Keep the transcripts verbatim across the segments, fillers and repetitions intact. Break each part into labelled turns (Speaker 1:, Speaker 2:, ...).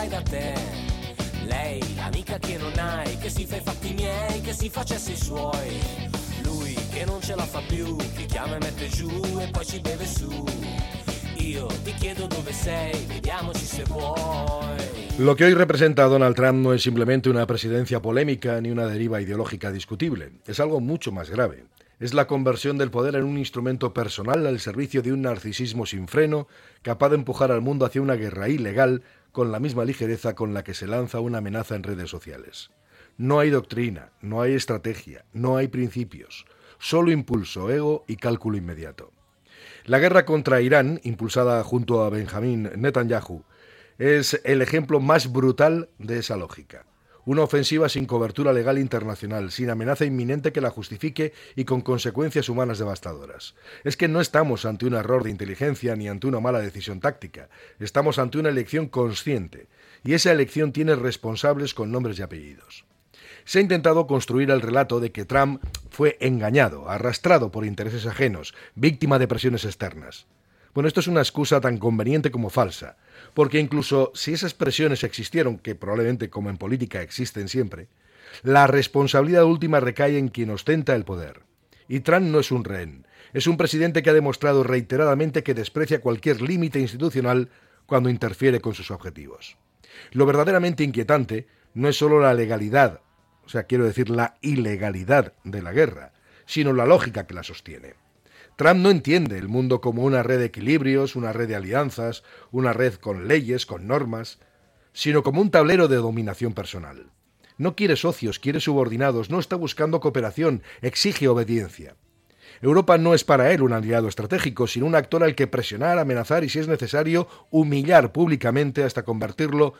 Speaker 1: fai da te. Lei, l'amica che non hai, che si fa i fatti miei, che si facesse i suoi. Lui che non ce la fa più, che chiama e mette giù e poi ci beve su. Io ti chiedo dove sei, vediamoci se vuoi.
Speaker 2: Lo que hoy representa a Donald Trump no es simplemente una presidencia polémica ni una deriva ideológica discutible. Es algo mucho más grave. Es la conversión del poder en un instrumento personal al servicio de un narcisismo sin freno, capaz de empujar al mundo hacia una guerra ilegal con la misma ligereza con la que se lanza una amenaza en redes sociales. No hay doctrina, no hay estrategia, no hay principios, solo impulso, ego y cálculo inmediato. La guerra contra Irán, impulsada junto a Benjamín Netanyahu, es el ejemplo más brutal de esa lógica. Una ofensiva sin cobertura legal internacional, sin amenaza inminente que la justifique y con consecuencias humanas devastadoras. Es que no estamos ante un error de inteligencia ni ante una mala decisión táctica. Estamos ante una elección consciente, y esa elección tiene responsables con nombres y apellidos. Se ha intentado construir el relato de que Trump fue engañado, arrastrado por intereses ajenos, víctima de presiones externas. Bueno, esto es una excusa tan conveniente como falsa, porque incluso si esas presiones existieron, que probablemente como en política existen siempre, la responsabilidad última recae en quien ostenta el poder. Y Trump no es un rehén, es un presidente que ha demostrado reiteradamente que desprecia cualquier límite institucional cuando interfiere con sus objetivos. Lo verdaderamente inquietante no es solo la legalidad, o sea, quiero decir la ilegalidad de la guerra, sino la lógica que la sostiene. Trump no entiende el mundo como una red de equilibrios, una red de alianzas, una red con leyes, con normas, sino como un tablero de dominación personal. No quiere socios, quiere subordinados, no está buscando cooperación, exige obediencia. Europa no es para él un aliado estratégico, sino un actor al que presionar, amenazar y, si es necesario, humillar públicamente hasta convertirlo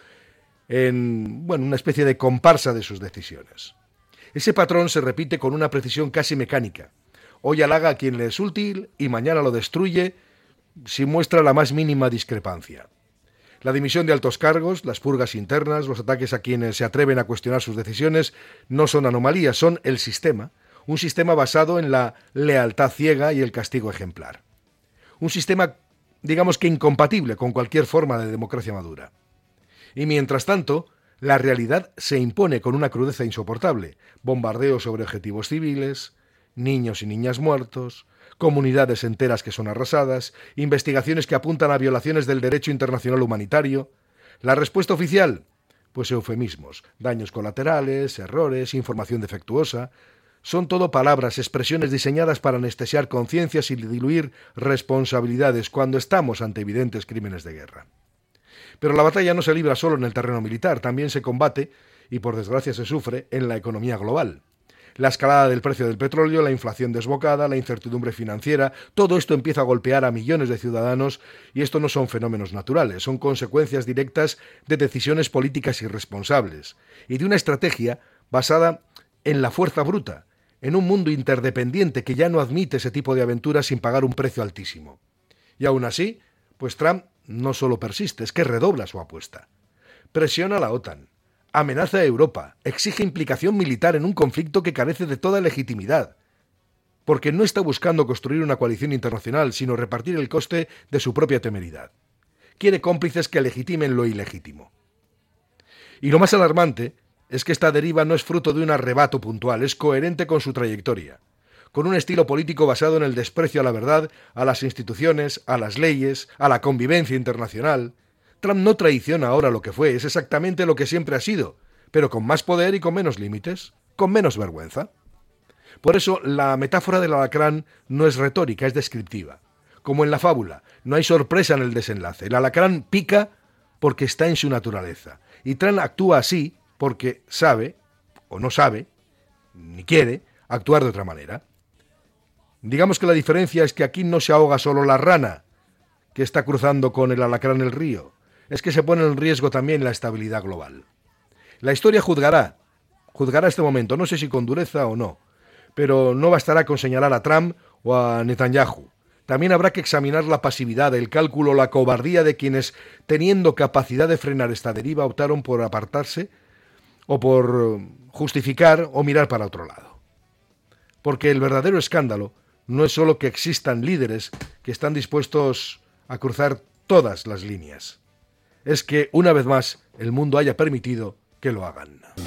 Speaker 2: en, bueno, una especie de comparsa de sus decisiones. Ese patrón se repite con una precisión casi mecánica. Hoy halaga a quien le es útil y mañana lo destruye si muestra la más mínima discrepancia. La dimisión de altos cargos, las purgas internas, los ataques a quienes se atreven a cuestionar sus decisiones no son anomalías, son el sistema, un sistema basado en la lealtad ciega y el castigo ejemplar. Un sistema, digamos que incompatible con cualquier forma de democracia madura. Y mientras tanto, la realidad se impone con una crudeza insoportable, bombardeos sobre objetivos civiles, niños y niñas muertos, comunidades enteras que son arrasadas, investigaciones que apuntan a violaciones del derecho internacional humanitario. ¿La respuesta oficial? Pues eufemismos, daños colaterales, errores, información defectuosa. Son todo palabras, expresiones diseñadas para anestesiar conciencias y diluir responsabilidades cuando estamos ante evidentes crímenes de guerra. Pero la batalla no se libra solo en el terreno militar, también se combate, y por desgracia se sufre, en la economía global. La escalada del precio del petróleo, la inflación desbocada, la incertidumbre financiera, todo esto empieza a golpear a millones de ciudadanos y esto no son fenómenos naturales, son consecuencias directas de decisiones políticas irresponsables y de una estrategia basada en la fuerza bruta, en un mundo interdependiente que ya no admite ese tipo de aventuras sin pagar un precio altísimo. Y aún así, pues Trump no solo persiste, es que redobla su apuesta. Presiona a la OTAN. Amenaza a Europa, exige implicación militar en un conflicto que carece de toda legitimidad, porque no está buscando construir una coalición internacional, sino repartir el coste de su propia temeridad. Quiere cómplices que legitimen lo ilegítimo. Y lo más alarmante es que esta deriva no es fruto de un arrebato puntual, es coherente con su trayectoria, con un estilo político basado en el desprecio a la verdad, a las instituciones, a las leyes, a la convivencia internacional. Trump no traiciona ahora lo que fue, es exactamente lo que siempre ha sido, pero con más poder y con menos límites, con menos vergüenza. Por eso, la metáfora del alacrán no es retórica, es descriptiva. Como en la fábula, no hay sorpresa en el desenlace. El alacrán pica porque está en su naturaleza. Y Trump actúa así porque sabe, o no sabe, ni quiere, actuar de otra manera. Digamos que la diferencia es que aquí no se ahoga solo la rana que está cruzando con el alacrán el río, es que se pone en riesgo también la estabilidad global. La historia juzgará, juzgará este momento, no sé si con dureza o no, pero no bastará con señalar a Trump o a Netanyahu. También habrá que examinar la pasividad, el cálculo, la cobardía de quienes, teniendo capacidad de frenar esta deriva, optaron por apartarse o por justificar o mirar para otro lado. Porque el verdadero escándalo no es solo que existan líderes que están dispuestos a cruzar todas las líneas. es que, una vez más, el mundo haya permitido que lo hagan.